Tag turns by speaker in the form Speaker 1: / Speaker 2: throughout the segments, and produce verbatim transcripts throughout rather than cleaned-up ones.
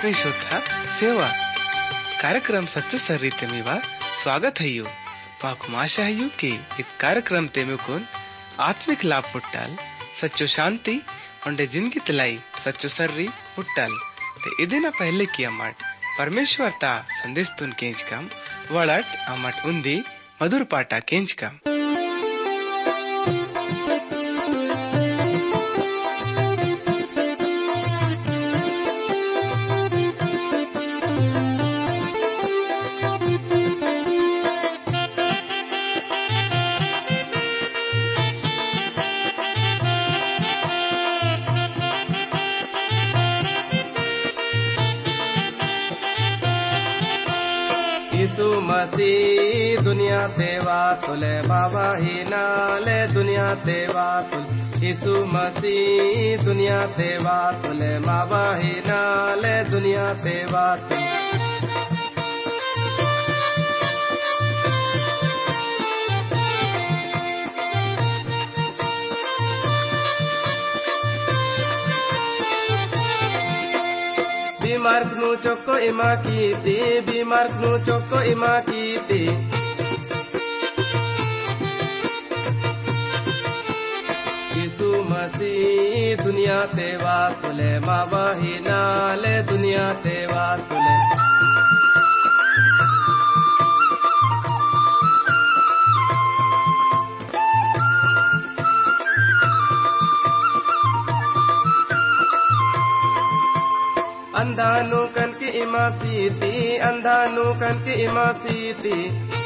Speaker 1: ಆತ್ಮೀಯ ಶ್ರೋತ ಸೇವಾ कार्यक्रम सच्चो सर्रीते मीवा स्वागत है यू माकु आशा है यू कि इस कार्यक्रम ते मुकुन आत्मिक लाभ पुट्टाल सच्चो शांति उंडे जिंदगी तलाई सच्चो सर्री पुट्टाल ते इदिना पहले की अमट परमेश्वर ता संदेश तुन केंच कम वड़ट अमट उंदी मधुर पाटा केंच कम
Speaker 2: यीशु मसीह दुनिया सेवा तुले बाबा ही नाले दुनिया सेवा तुल यीशु मसीह दुनिया सेवा तुले बाबा ही नाले दुनिया सेवा तुल बीमार नु चोको इमा कीती बीमार नु चोको इमा कीती यीशु मसीह दुनिया सेवा तुले बाबा ही नाले दुनिया सेवा तुले अंधानु कन की इमा सीती अंधानु कन की इमा सीती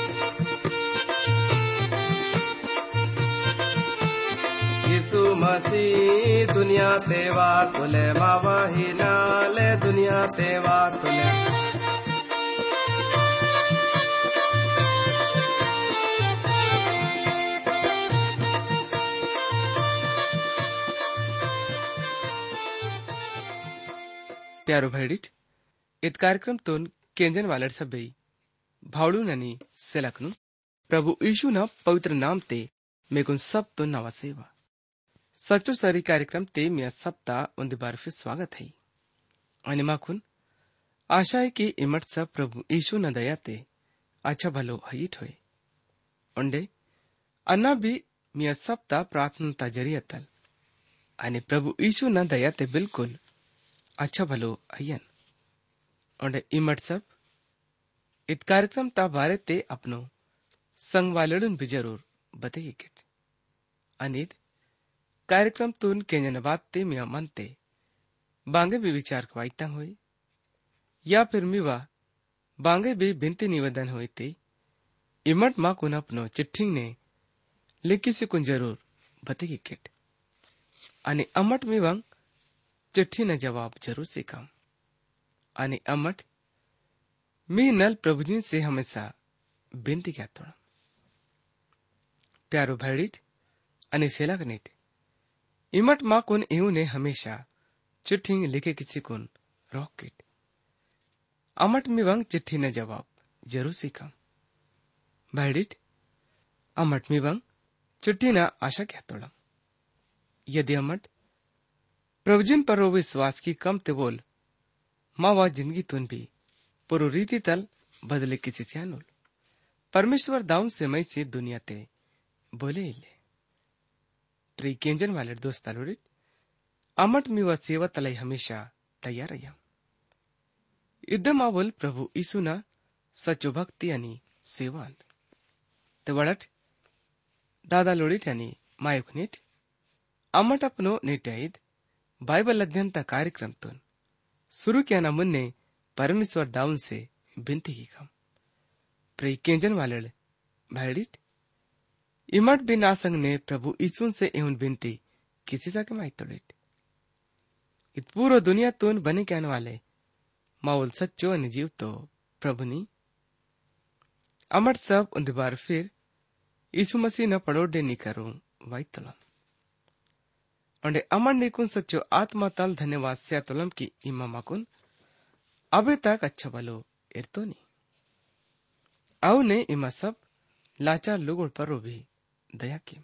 Speaker 2: यीशु मसीह दुनिया सेवा तुले बाबा ही नाले दुनिया सेवा तुले
Speaker 1: प्यारो भैडिट इत कार्यक्रम तोन केंजन वालर सभई भावड़ू ननी सेलकनु प्रभु यीशु न पवित्र नाम ते मेकुन सब तो नवा सेवा सच्चो सरी कार्यक्रम ते मिया सप्ता उन्द बार फिर स्वागत है अनिमाकुन आशा है कि इमट सब प्रभु यीशु न दया ते अच्छा भलो हईट होए उंडे अन्ना भी मिया सप्ता प्रार्थना जरिया तल अनि प्रभु यीशु न दया ते बिल्कुल अच्छा भलो अयन और इमट सब इत कार्यक्रम ता बारे ते अपनो संग वालड़न भी जरूर बताइए किट अनिद कार्यक्रम तुन केंजन बात ते मिया मन ते बांगे भी विचार कवाइता हुई या फिर मिवा बांगे भी बिनती निवेदन हुई ते इमट मा कुन अपनो चिट्ठी ने लिखी से कुन जरूर बताइए किट अनि अमट मिवंग चिट्ठी न जवाब जरूर से कम आणि अमट मी नल प्रभुजी से हमेशा बिनती क्या तोड़ा प्यारो भैडिट अनि सेला गणित इमट मा कुन एऊ ने हमेशा चिट्ठी लिखे किसी कुन रॉकेट अमट में वंग चिट्ठी न जवाब जरूर से कम भैडिट अमट में वंग चिट्ठी न आशा क्या तोड़ा यदि अमट प्रभुजन पर विश्वास की कम ते बोल मावा जिंदगी तुन भी पुरो रीति तल बदले किसी से अनुल परमेश्वर दाऊन से मई से दुनिया ते बोले इले प्री केंजन वाले दोस्त लोडित अमट मी व सेवा तलाई हमेशा तैयार रहा इदम आवल प्रभु यीशु ना सच्चो भक्ति आणि सेवा अंत ते वडट दादा लोडित आणि मायुखनीत अमट अपनो नेट्याईद बाइबल अध्ययन का कार्यक्रम तुन शुरू किया ना मुन्ने परमेश्वर दाऊन से बिनती की कम प्रे केंजन वाले भैडित इमट बिन आसंग ने प्रभु यीशु से एवं बिनती किसी सा के माई तोड़ेट इत पूरो दुनिया तुन बने कहने वाले माउल सच्चो अनि जीव तो प्रभु नी अमट सब उन बार फिर यीशु मसीह न पड़ोडे नी करूं वाई तोला अंडे अमर निकुन सच्चो आत्मा तल धन्यवाद से तुलम की इमा मकुन अबे तक अच्छा भलो इरतो नी आउ ने इमा सब लाचार लोगों पर भी दया की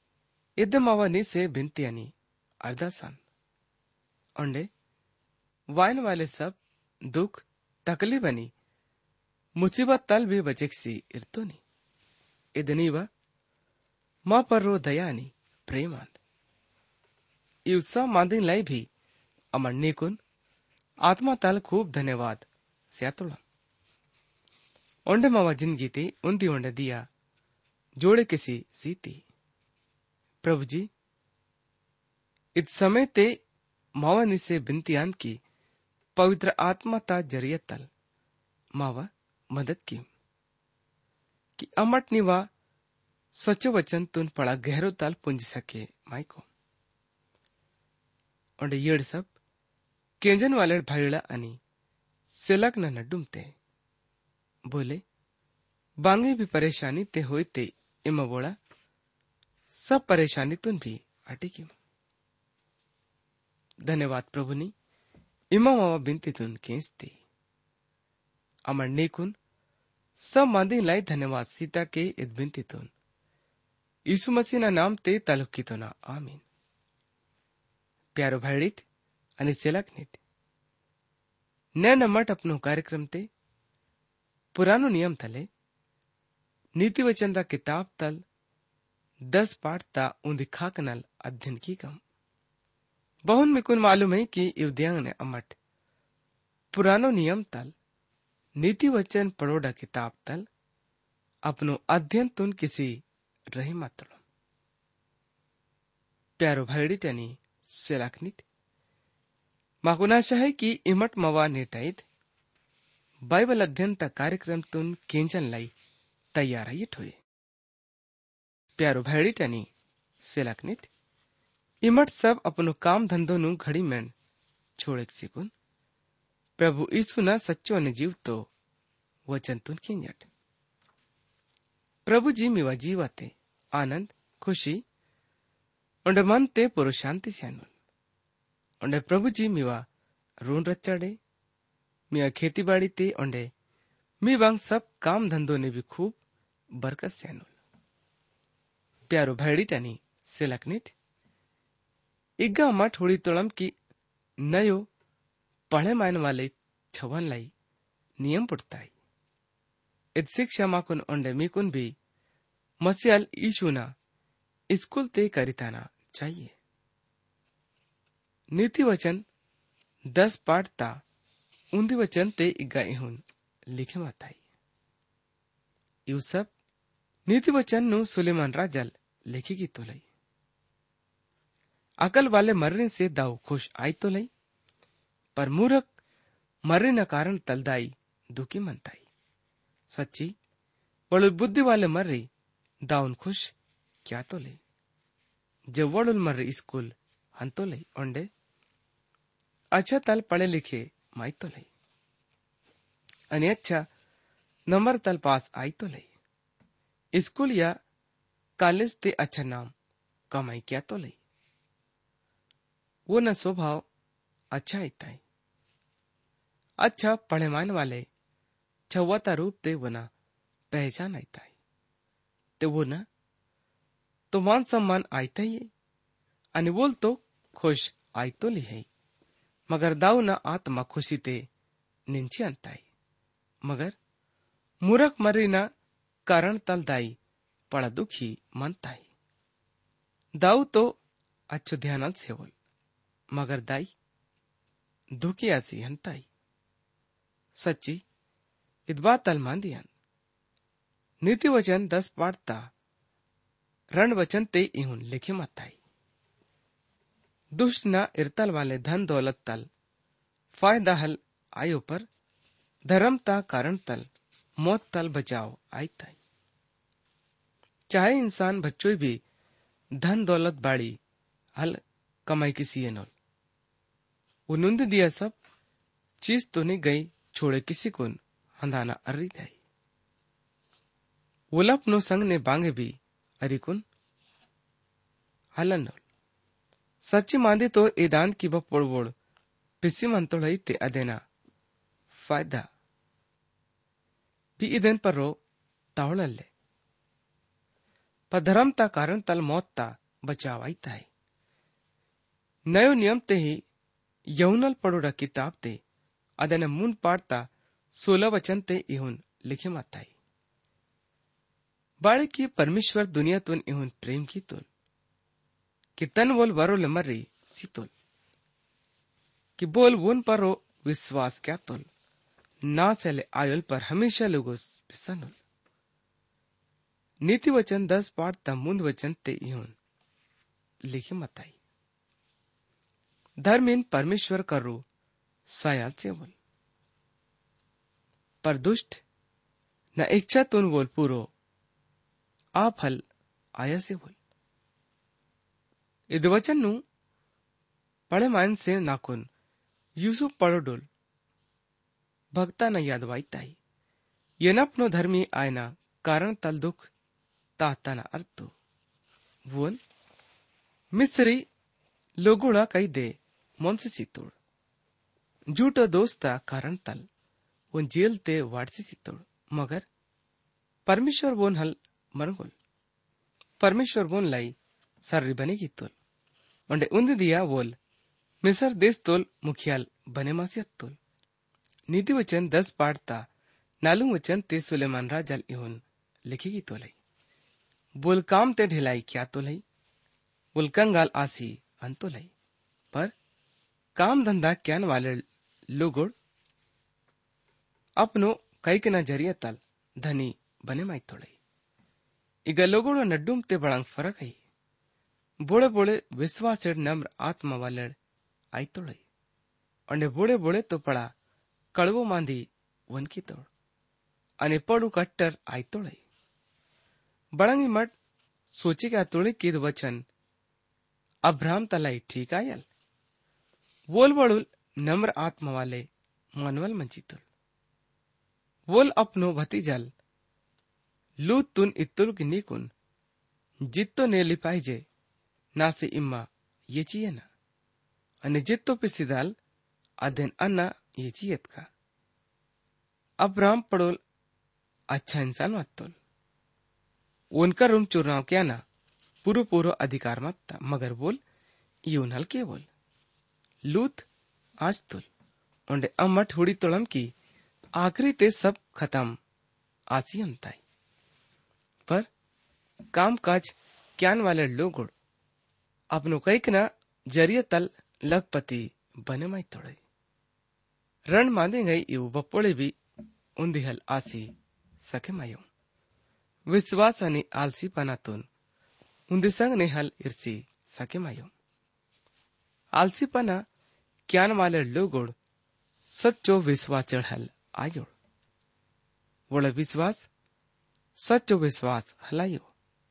Speaker 1: इदम अवा नी से बिनती अनि अरदासान अंडे वाइन वाले सब दुख तकलीफ बनी मुसीबत तल भी बचेक्सी इर्तो नी इदनी व माँ पर रो दयानी प्रेमांत ಈ ಉತ್ಸವ ಮಾಂದಿನ ಲೈ ಭಿ ಅಮಣ್ಣೀಕುನ್ ಆತ್ಮ ತಲ್ ಖೂಬ್ ಧನ್ಯವಾದ ಸ್ಯಾತುಳ ಒಂಡೆ ಮಾವ ಜಿಂದಗೀತೆ ಉಂದಿ ಒಂಡೆ ದಿಯಾ जोड़े किसी सीती प्रभु जी इत समय ते मावा से बिनतियान की पवित्र आत्मा ता जरिए तल मावा मदद की कि अमट निवा सचो वचन तुन पड़ा गहरो तल पुंज सके माइको और येड़ सब केंजन वाले भाईला अनि सिलक न नडुमते बोले बांगे भी परेशानी ते होई ते इमा बोला सब परेशानी तुन भी अटिकी धन्यवाद प्रभु नी इमा मावा बिनती तुन केंसती अमर नेकुन सब मांदी लाई धन्यवाद सीता के इत बिनती तुन यीशु मसीह ना नाम ते तालुकी तो ना आमीन प्यारो भाईड़ीत अनि सेलक नीट न नमट अपनो कार्यक्रम ते पुरानो नियम तले नीति वचन दा किताब तल दस पाठ ता उन्दी खाकनल अध्ययन की कम बहुन मिकुन मालूम है कि युद्यांग ने अमट पुरानो नियम तल नीति वचन पढ़ोडा किताब तल अपनो अध्ययन तुन किसी रही मातलो प्यारो भाईडी टनी सेलाकनित माकुनाशा है कि इमट मवा नेटाइद बाइबल अध्ययन ता कार्यक्रम तुन केंजन लाई तैयार है ठोए प्यारो भाईडी टनी सेलाकनित इमट सब अपनो काम धंधो नु घड़ी में छोड़े सिकुन प्रभु यीशु ना सच्चो ने जीव तो वचन तुन केंजट प्रभु जी मिवा जीवाते आनंद खुशी उंडे मन ते पुरो शांति स्यानुल उंडे प्रभु जी मिवा रून रच्चाडे मिया खेती बाड़ी ते उंडे मी वांग सब काम धंधो ने भी खूब बरकत स्यानुल प्यारो भाईडी टनी सेलकनिट इग्गा मठ होड़ी तोड़म की नयो पढ़े मान वाले छवन लाई नियम पुटताई इत शिक्षा माकुन उंडे मीकुन भी मसियल ईशुना स्कूल ते करिताना चाहिए नीति वचन दस पाठ ता उन्दी वचन ते इग्गा इहुन लिखे माताई यू सब नीति वचन नु सुलेमान राजल लिखी की तो लई अकल वाले मरने से दाऊ खुश आई तो लई पर मूर्ख मरने न कारण तलदाई दुखी मनताई सच्ची वड़ुल बुद्धि वाले मर्री दाउन खुश क्या तो ले जब वड़ुल मर्री स्कूल हन तो ले ओंडे अच्छा तल पढ़े लिखे माई तो ले अने अच्छा नंबर तल पास आई तो ले स्कूल या कॉलेज ते अच्छा नाम कमाई क्या तो ले वो न स्वभाव अच्छा इताई अच्छा पढ़े मान वाले छवाता रूप ते वो ना पहचान आईता है ते वो ना तो मान सम्मान आईता ही अनि बोल तो खुश आई तो ली है मगर दाऊ ना आत्मा खुशी ते निंची अंता है मगर मूर्ख मरी ना कारण तल दाई पड़ा दुखी मनता है दाऊ तो अच्छो ध्यान से बोल मगर दाई दुखी ऐसी हंताई सच्ची इतबा तल मांदियन नीति वचन दस पाठता रण वचन ते इहुन लिखे मताई दुष्ट न इरतल वाले धन दौलत तल फायदा हल आयो पर धर्म ता कारण तल मौत तल बचाओ आई ताई चाहे इंसान बच्चों भी धन दौलत बाड़ी हल कमाई किसी नोल उन्नद दिया सब चीज तो नहीं गई छोड़े किसी को हंदाना अर्री दाई उलप नो संग ने बांगे भी अरिकुन हलन सच्ची मांदे तो एदान की बपोड़ वोड़ पिसी मंतोड़ई ते अदेना फायदा भी इदन पर रो तावड़ले पर धर्म ता कारण तल मौत ता बचाव आई ताई नयो नियम ते ही यहुनल पड़ोड़ा किताब ते ಅದನ್ನ ಮುಂದ್ ಪಾಡ್ತಾ सोलह वचन ते इहुन लिखे माताई बाळे की परमेश्वर दुनियातून इहुन प्रेम की तोल कि तन बोल वरोल मर्री सीतोल कि बोल वोन परो विश्वास क्या तोल ना सेले आयोल पर हमेशा लोगों पिसनुल नीति वचन दस पाड़ता मुंद वचन ते इहुन लिखे माताई धर्मीन परमेश्वर करो सायाल से बोल पर दुष्ट न इच्छा तुन बोल पूरो आ फल आया से बोल इद वचन नु पढ़े मान से नाकुन यूसुफ पढ़ो डोल भक्ता न याद वाईताई ये नपनो धर्मी आयना कारण तल दुख ताता न अर्थो वोन मिस्री लोगुड़ा कई दे मोमसे सीतोड़ झूठो दोस्ता कारण तल वो जेल ते वाड़सी सीतोड़ मगर परमेश्वर बोन हल मरगोल परमेश्वर बोन लाई सर्री बने की तोल उंडे उन्द दिया बोल मिसर देश तोल मुखियाल बने मासियत तोल नीति वचन दस पाड़ता नालू वचन ते सुलेमान राजल इहुन लिखी तोलाई बोल काम ते ढिलाई क्या तोलाई बोल कंगाल आसी अंतोलाई पर काम धंधा क्यान वाले लोगोड़ अपनो कई के न जरिया तल धनी बने माई तोड़ई इग लोगोड़ो नड्डूम ते बड़ांग फरक है बोड़े बोड़े विश्वास नम्र आत्मा वाले आई तोड़ई और बोड़े बोड़े तो पड़ा कड़वो मांदी वन की तोड़ अने पड़ू कट्टर आई तोड़ई बड़ंगी मठ सोचे क्या तोड़े की वचन अब्राहम तलाई ठीक आयल वोल बड़ुल नम्र आत्मा वाले मनवल मंचितुल वोल अपनो भतीजल लूत तुन इत्तुल की निकुन जित्तो ने लिपाइजे ना से इम्मा ये चिये ना अने जित्तो पिसिदाल अधेन अन्ना ये चियत का अब्राहम पड़ोल अच्छा इंसान मत्तोल उनका रूम चुनाव क्या ना पूरो पूरो अधिकार मत्ता मगर बोल यून हल के बोल लूत आज तुल उन्डे अम्मा ठोड़ी तोड़म की आखिरी ते सब खत्म आसी अंताई पर काम काज क्यान वाले लोगोड़ अपनो कईक ना जरिए तल लखपति बने माई तोड़े रण मांदे गई इव बपोड़े भी उन्दी हल आसी सके मायो विश्वास अनि आलसी पनातुन उन्दी संग ने हल इर्सी सके मायो आलसी पना क्यान वाले लोगोड़ सच्चो विश्वास चढ़ल आयोड़ वोड़ा विश्वास सच्चो विश्वास हलायो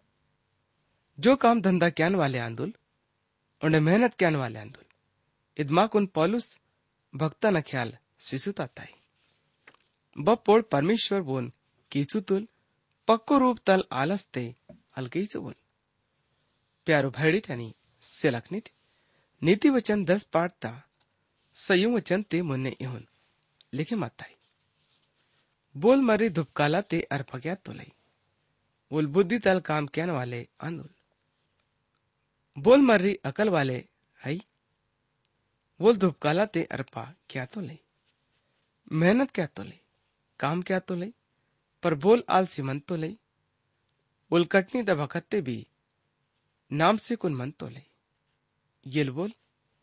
Speaker 1: जो काम धंधा क्यान वाले आंदुल उन्हें मेहनत क्यान वाले आंदुल इदमा कुन पौलुस भक्ता न ख्याल शिशु ताताई बपोड़ परमेश्वर बोन कीचु तुल पक्को रूप तल आलस्ते अलकीचु बोल प्यारो भैडी टनी सिलखनित नीति वचन दस पाठता सयुं वचन ते मुन्ने इहुन लिखे माताई बोल मरी धुपकाला ते अर्पक्या तोलाई बोल बुद्धि तल काम क्यान वाले आंदुल बोल मर्री अकल वाले हई बोल धुपकाला ते अर्पा क्या तो ले मेहनत क्या तो ले काम क्या तो ले पर बोल आलसी मन तो ले बोल कटनी दबकत्ते भी नाम से कुन मन तो ले ये बोल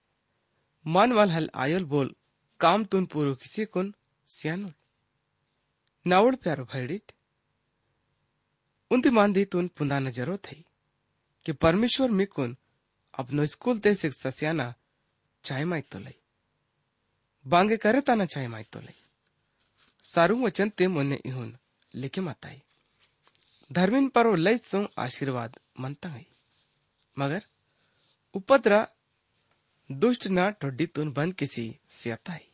Speaker 1: मान वाल हल आयल बोल काम तुन पूरो किसी कुन सियानुल नावड़ प्यारो भैडित उन्ती मांदी तुन पुंदाना जरूरत है कि परमेश्वर में कुन अपनो स्कूल ते शिक्षा सियाना चाहे माई तो लई बांगे करे ताना चाहे माई तो लई सारू वचन ते मुन्ने इहुन लिखे माताई धर्मिन परो लई सो आशीर्वाद मनता है मगर उपद्रा दुष्ट ना टोडी तुन बन किसी सियाता है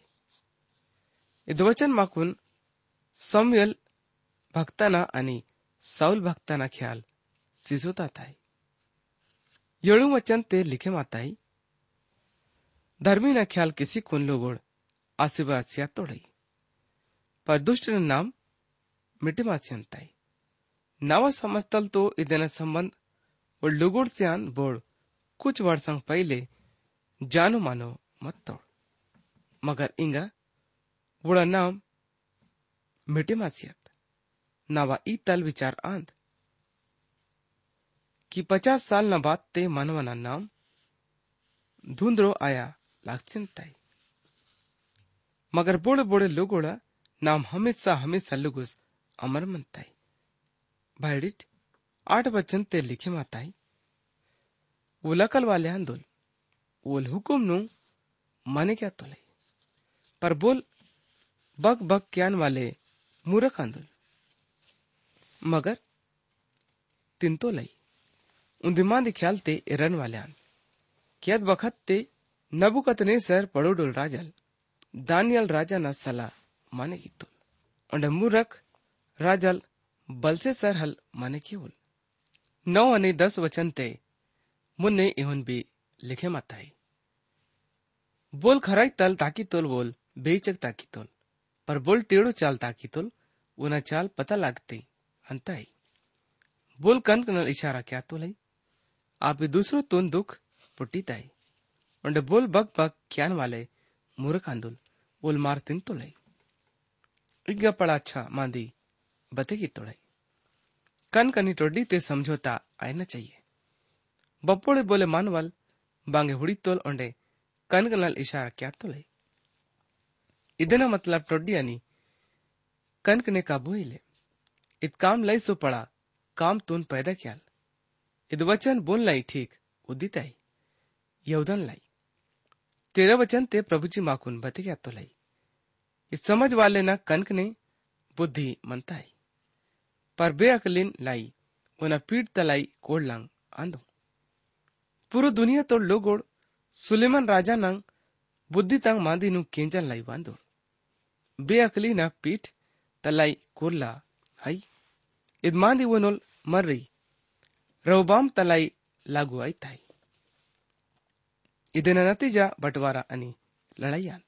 Speaker 1: इद वचन माकुन सम्यल भक्ताना आणि साउल भक्ताना ख्याल सिसोता था येळू वचन ते लिखे माताई धर्मी न ख्याल किसी कुन लोगोड़ आशीर्वाद सिया तोड़ई पर दुष्ट न नाम मिटे मासियंताई नावा समझतल तो इदन संबंध और लोगोड़ सियान बोड़ कुछ वर्षों पहले जानो मानो मत तोड़ मगर इंगा बुड़ा नाम मिटे मासियत नावा ई तल विचार आंद कि पचास साल न बाद ते मानवना नाम धुंधरो आया लागसिन ताई, मगर बोड़े बोड़े लोगोड़ा नाम हमेशा हमेशा लुगुस अमर मनताई। भाईडिट आठ वचन ते लिखे माताई वो लकल वाले आंदोल वो हुकुम नु माने क्या तोले, पर बोल बग बग क्यान वाले मूर्ख आंदोल मगर तिन तो लई उन दिमाग ख्याल ते रन वाले आन क्याद बखत ते नबुकदनेस्सर पड़ोडोल राजल दानियल राजा ना सला माने की तुल और मूर्ख राजल बलसे सर हल माने की उल नौ अने दस वचन ते मुन्ने इहुन भी लिखे माताई बोल खराई तल ताकी तोल बोल बेचक ताकी तोल, पर बोल टेढ़ो चाल ताकी तोल उना चाल पता लागते अंताई बोल कन कनल इशारा क्या तो लई आप दूसरो तुन दुख पुट्टीताई और बोल बग बग क्यान वाले मूर्ख आंदोल बोल मारतिन तो लई इग्गा पड़ा अच्छा मांदी बते की तोड़ाई कन कनी टोडी ते समझौता आए न चाहिए बप्पोड़े बोले मानवल बांगे हुड़ी तोल ओंडे कन कनल इशारा क्या तो लई इदना मतलब टोडी यानी कनक ने काबू ले इत काम लाई सो पड़ा काम तुन पैदा क्याल इद वचन बोल लाई ठीक उदित आई यहूदन लाई तेरा वचन ते प्रभु जी माकुन बते क्या तो लाई इस समझ वाले ना कनक ने बुद्धि मनता है, पर बेअकलिन लाई उना पीठ तलाई कोड लंग आंदो पूरो दुनिया तो लोगोड़ सुलेमान राजा नंग बुद्धि तंग मांदी नु केंजन लाई बांदो बेअकली ना पीठ तलाई कोरला हई इद मांदी वो नोल मर रही रवबाम तलाई लागू आई ताई इदेना नतीजा बंटवारा अनि लड़ाई आंद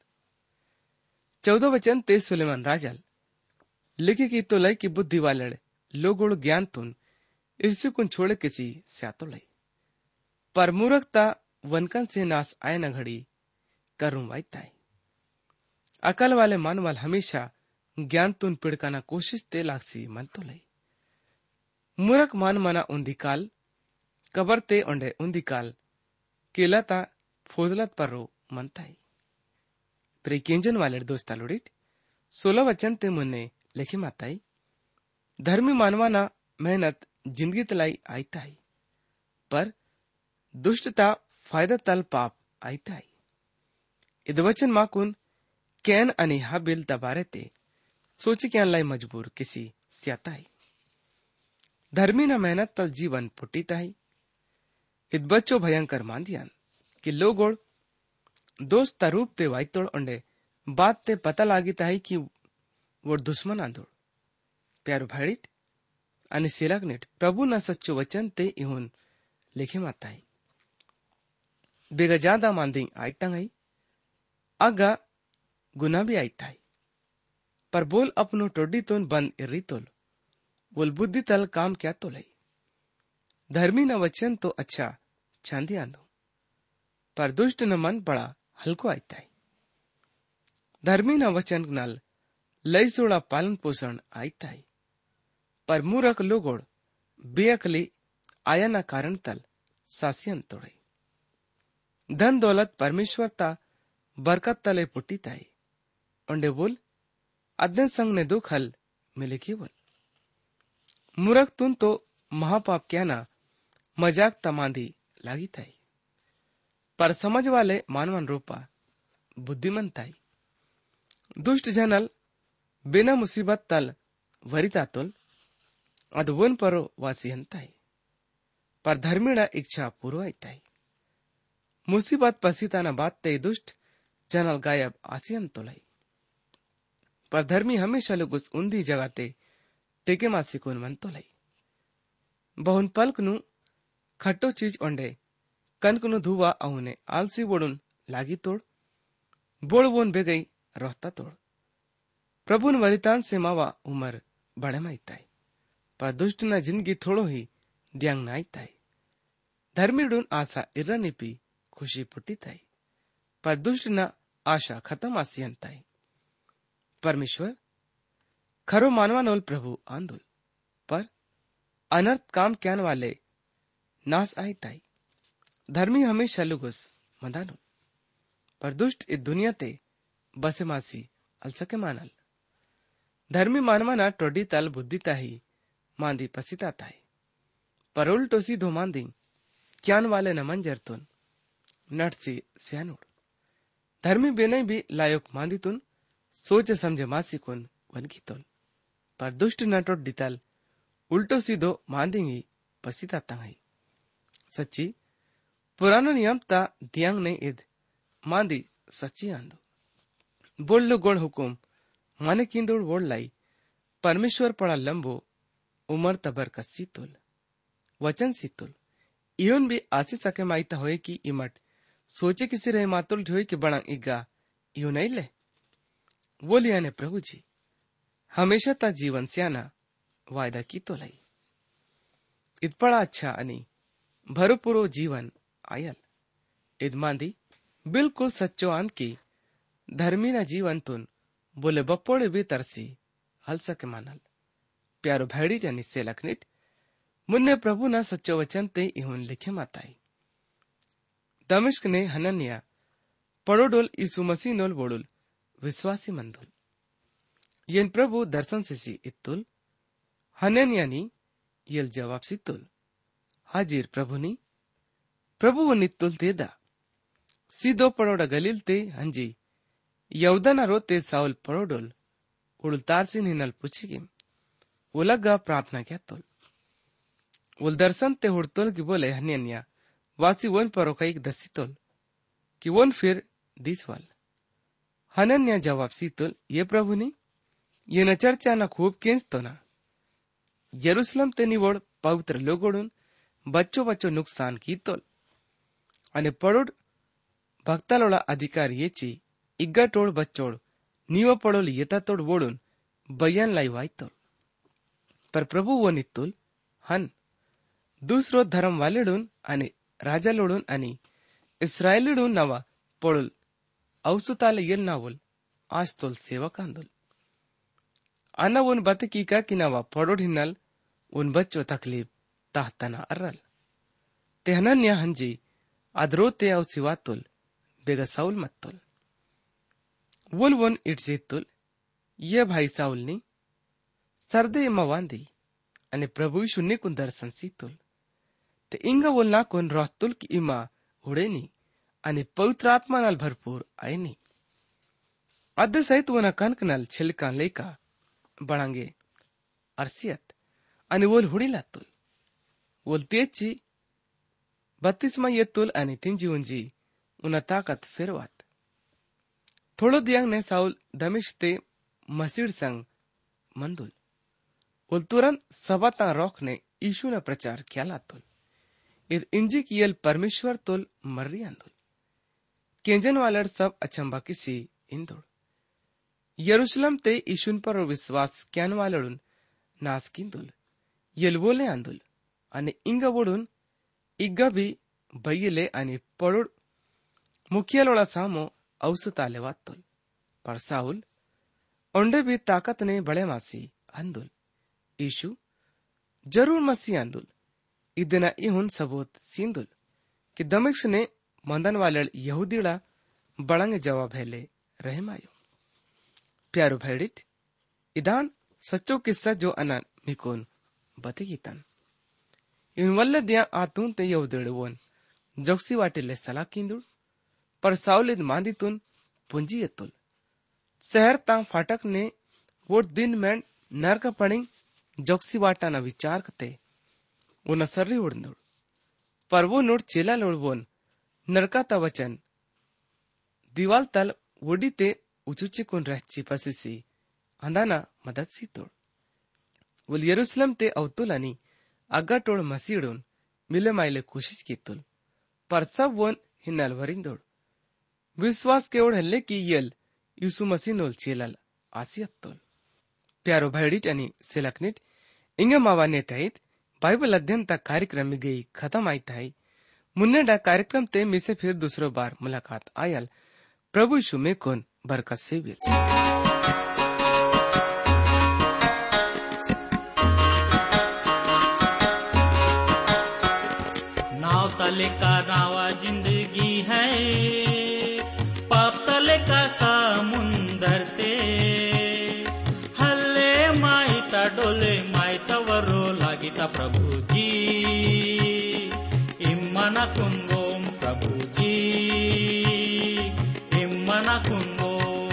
Speaker 1: चौदह वचन ते सुलेमान राजल लिखे की तो लई की बुद्धि वाले लोगोड़ ज्ञान तुन इर्सु कुन छोड़े किसी स्यातो लई, पर मूर्खता वनकन से नास आय न घड़ी करूं वाई ताई अकल वाले मानवाल हमेशा ज्ञान तुन पिड़काना कोशिश ते लागसी मन तो लई मूर्ख मान मना उन्दिकाल कबर ते ओंडे उन्दिकाल केलाता फोदलत पर रो मनताई प्रे केंजन वाले दोस्ता लोड़ित सोलह वचन ते मुन्ने लिखी माताई धर्मी मानवाना मेहनत जिंदगी तलाई आईता है, पर दुष्टता फायदा तल पाप आईता है। इद वचन माकुन कैन अनि हाबिल दबारे ते सोची कैन लाई मजबूर किसी स्याता है धर्मी न मेहनत तल जीवन पुटीता है। इद बच्चो भयंकर मांदियान कि लोगोड़ दोस्त रूप ते वाइतोड़ ओंडे बात ते पता लागिता है कि वो दुश्मन आंदोड़ प्यारो भाड़ित अनि सेलागनेट प्रभु न सच्चो वचन ते इहुन लिखे माता है बेगा ज्यादा मांदी आयता आई आगा गुना भी आयता है, पर बोल अपनो टोडी तोन बंद इर्री तोल बोल बुद्धि तल काम क्या तो लई धर्मी न वचन तो अच्छा चांदी आंदो, पर दुष्ट न मन बड़ा हल्को आयता है धर्मी न वचन नल लई सोड़ा पालन पोषण आयता है, पर मूर्ख लोगोड़ बेअकली आया न कारण तल सासियन तोड़े धन दौलत परमेश्वर ता बरकत तले पुट्टीता है ओंडे बोल अदन संग ने दुख हल मिले की बोल मूर्ख तुन तो महापाप क्या ना मजाक तमांदी लागी ताई, पर समझ वाले मानवन रूपा बुद्धिमंताई दुष्ट जनल बिना मुसीबत तल वरिता तुल अदवन परो वासियंताई, पर धर्मीड़ा इच्छा पूर्व आईताई मुसीबत पसीताना बात ते दुष्ट जनल गायब आसियन तोलाई, पर धर्मी हमेशा लोग उस उन्दी जगह ते टेके मासिकुन मन तोलाई बहुन पल्क नु खट्टो चीज ओंडे कनक नु धुवा अहुने आलसी बोडुन लागी तोड़ बोड़ बोन बेगई रहता तोड़ प्रभुन वरितान से मावा उमर बड़े माईताई, पर दुष्ट न जिंदगी थोड़ो ही द्यांग नाईताई धर्मी डून आशा इर्रा निपी खुशी पुट्टी ताई, पर दुष्ट न आशा खत्म आसी अंताई। परमेश्वर खरो मानवानोल प्रभु आंदोल पर अनर्थ काम क्यान वाले नास आई ताई। धर्मी हमेशा लुगुस मदानुल पर दुष्ट इस दुनिया ते बसे मासी अलसके मानल। धर्मी मानवाना टोडी तल बुद्धि ताही मांदी पसिता ताई पर उल्टो सीधो मांदी क्यान वाले न मंजर तुन नटसी स्यानुड़। धर्मी बेने भी लायक मांदी तुन सोच समझे मासी कुन वनकी तोल पर दुष्ट नटोट दितल उल्टो सीधो मांदेंगी पसिता तंगई। सच्ची पुरानो नियम ता दियांग ने इद मांदी सच्ची आंदो बोल लो गोड़ हुकुम माने किंदोड़ वोड़ लाई परमेश्वर पड़ा लंबो उमर तबर का सीतुल वचन सीतुल इवन भी आसी सके माईता होए कि इमट सोचे किसी रहे मातुल जोई कि बड़ा इगा इयो नहीं ले वो लिया ने प्रभु जी हमेशा ता जीवन स्याना वायदा की तो लाई इत पड़ा अच्छा अनि भरपूरो जीवन आयल इद मांदी बिल्कुल सच्चो आंद की धर्मी ना जीवन तुन बोले बप्पोड़े भी तरसी हल सके मानल। प्यारो भैड़ी जानी से लखनिट मुन्ने प्रभु ना सच्चो वचन ते इहुन लिखे माताई। दमिश्क ने हनन्या पड़ोडोल यीशु मसीह नोल बोडुल विश्वासी मंदुल येन प्रभु दर्शन सिसी इत्तुल हनन्यानी येल जवाब सित्तुल हाजिर प्रभु नी प्रभु वो नित्तुल तेदा सीधो पड़ोडा गलील ते हंजी यौदना रोते साउल पड़ोडोल उड़ुल तारसी निनल पुछिगिम उलगा प्रार्थना क्या तुल उल दर्शन ते हुड़तुल की बोले हनन्या वासी वन परो कईक दसी तुल कि वन फिर दिसवाल। हनन्या जवाब सीतुल ये प्रभु नी ये न चर्चा न खूब केंस तो ना यरूशलेम ते निवोड़ पवित्र लोगोड़ुन बच्चो बच्चो नुकसान की तोल अने पड़ोड भक्तालोड़ा अधिकार ये ची इग्गा टोड़ बच्चोड़ नीवा पड़ोल येता तोड़ वोड़ुन बयान लाई वाई तोल पर प्रभु वो नित्तुल हन दूसरो धर्म वालेडुन अने राजा लोडुन अने इस्राएलीडुन नवा पड़ोल औसुताले येल नावुल आज तोल सेवक आंदुल आना उन बत की का कि नवा पड़ोड हिन्नल उन बच्चो तकलीफ ताहतना अर्रल ते हनन्या हंजी अदरोते औ सिवातुल बेगा साउल मत्तुल वुल वन इट्सेतुल ये भाई साउल नी सरदे मवांदी अने प्रभु यीशु ने कुन दर्शन सीतुल ते इंगा वोल ना कुन रहतुल की इमा उड़ेनी अने पवित्र आत्मा नाल भरपूर आएनी अद्दे सहित वना कनक नाल छिलका लेका बढ़ांगे अरसियत अने वोल हुड़ी लातुल वोल तेची बत्तीसमा येतुल अने तिंजी उंजी उना ताकत फिरवात थोड़ो दियांग ने साउल दमिश्क ते मसीड़ संग मंदुल उल तुरंत सबाता रोक ने यीशु ने प्रचार किया लातुल इद इंजी कियल परमेश्वर तुल मर्री आंदुल केंजन वालर सब अचंबा किसी इंदुल यरूशलेम ते यीशुन पर विश्वास क्यान वालडुन नास किंदुल येल बोले आंदुल अने इंगा वोडुन इग्गा भी बयले अने पड़ोड मुखियालोड़ा सामो औसुताले वातुल पर साउल ओंडे भी ताकत ने बड़े मासी अंदुल यीशु जरूर मसी अंदुल इदना इहुन सबूत सिंदुल कि दमिश्क ने मंदन वाले यहूदीड़ा बड़ंग जवाब हेले रहमायो। प्यारो भैडिट इदान सच्चो किस्सा जो अना मिकोन बतेगी तन इन वल्ले दिया आतून ते यहूदीड़ वोन जोक्सी वाटिले सला किंदुल पर साउलिद मांदी तुन पुंजी एतुल शहर ता फाटक ने वो दिन में नरक पड़िंग जोक्सी वाटा न विचार कते वो नसर्री उड़नुड़ पर वो नोट चेला लोड़वोन नरका ता वचन दीवाल तल वोडी ते उचुची कुन रहची पसिसी अंदाना मदद सी तोड़ वो यरूशलेम ते अवतुल अनि अग्गा टोड़ मसीडुन मिले माइले कोशिश की तुल पर सब वोन हिन्नल वरिंदोड़ विश्वास के ओढ़ हल्ले की यल यीशु मसीह नोल चेलल आसियत तोल। प्यारो भैडिट अनि सिलकनिट इंगे मावाने टाइट बाइबल अध्ययन तक कार्यक्रम में गई खत्म आई थाई मुन्ने डा कार्यक्रम ते मिसे फिर दूसरो बार मुलाकात आयल प्रभु यीशु में कौन बरकत से भी।
Speaker 3: नाव तले का नावा जिंदगी है, पाप तले का समुंदर ते, हल्ले माइता डोले माइता वरो लागिता प्रभु जी, इम्मना कुंगोम प्रभु जी, इम्मना कुंगोम।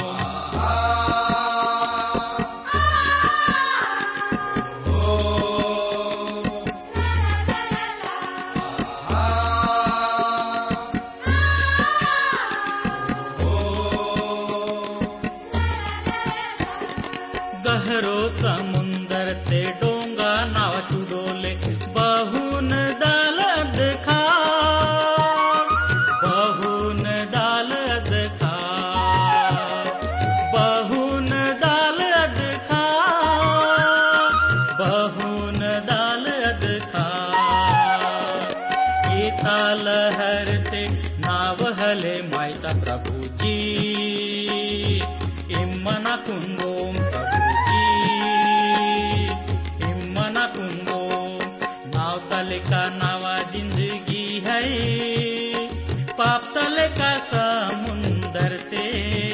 Speaker 3: गहरो समुंदर ते डोंगा नाव चुडोले, बहुन डालद खार, बहुन डालद खार, बहुन डालद खार, बहुन डालद खार। ये ताल हरते नाव हले माइता प्रभु जी, इम्मना कुंगोम प्रभु जी, इम्मना कुंगोम। नाव तले का नावा जिंदगी है, पाप तले का समुंदर ते,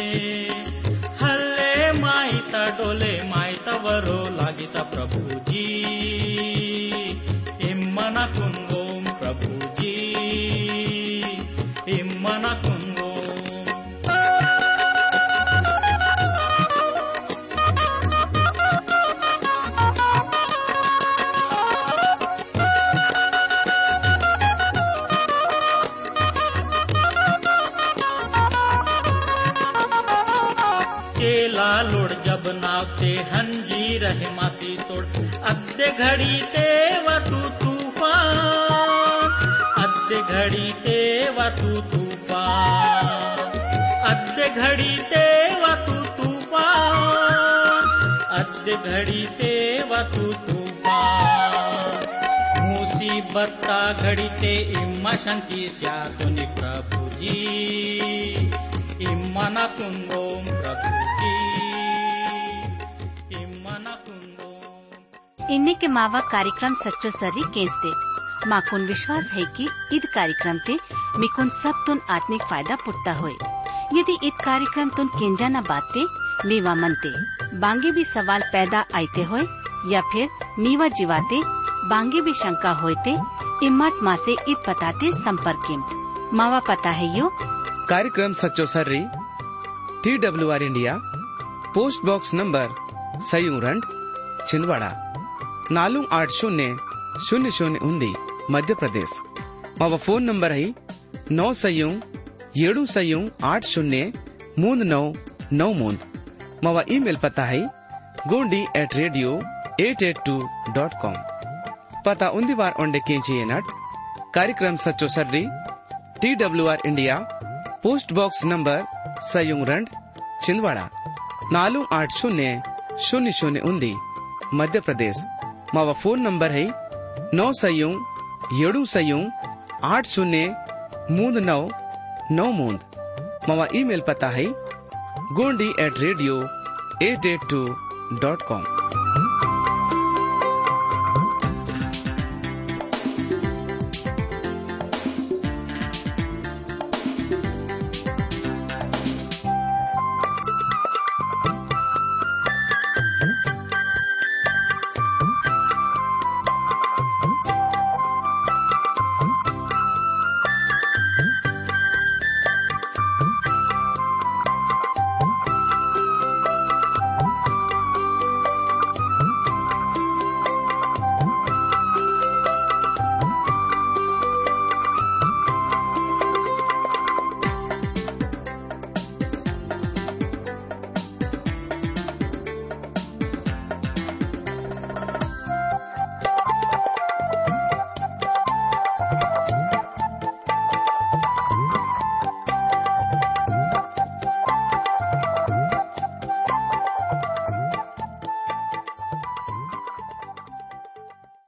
Speaker 3: हल्ले माइता डोले माइता वरो लागिता प्रभु जी, इम्मना कुंगोम प्रभु जी, इम्मना कुंगोम। चेला लोड जब नावते हंजी रहे मासी तोड़, अद्दे घड़ी ते वतु तूफान, अद्दे घड़ी ते वतु तूफान, अद्दे घड़ी ते वतु तूफान, अद्दे घड़ी ते वतु तूफान। मुसीबत का घड़ी ते इम्मा शंकी स्यातुनि प्रभु जी, इम्मना कुंगोम प्रभु जी, इम्मना कुंगोम।
Speaker 4: इन्ने के मावा कार्यक्रम सच्चो सर्री केंसते माकुन विश्वास है कि इद कार्यक्रम ते मिकुन सब तुन आत्मिक फायदा पुट्टा होए। यदि इत कार्यक्रम तुन केंजा न बाते मीवा मनते बांगे भी सवाल पैदा आते होए, या फिर मीवा जीवाते बांगे भी शंका होते, इम्मत माँ से इत पताते संपर्क मावा पता है यो
Speaker 1: कार्यक्रम सच्चो सर्री T W R India, post box number सयूरंड छिंदवाड़ा नालू आठ शून्य शून्य शून्य उन्दी मध्य प्रदेश। मावा फोन नंबर है नौ सयू येडू सयू आठ शून्य मूंद नौ नौ मूंद। मावा ईमेल पता है Gondi at radio eight eight two dot com. पता उन्दी बार ओंडे केंची नट कार्यक्रम सच्चो सर्री T W R India, post box number सयूरंड छिंदवाड़ा नालू आठ शून्य शून्य शून्य उन्दी मध्य प्रदेश। मावा फोन नंबर है नौ सयू येडू सयू आठ शून्य मूंद नौ नौ मूंद। मावा ईमेल पता है Gondi at radio eight eight two dot com.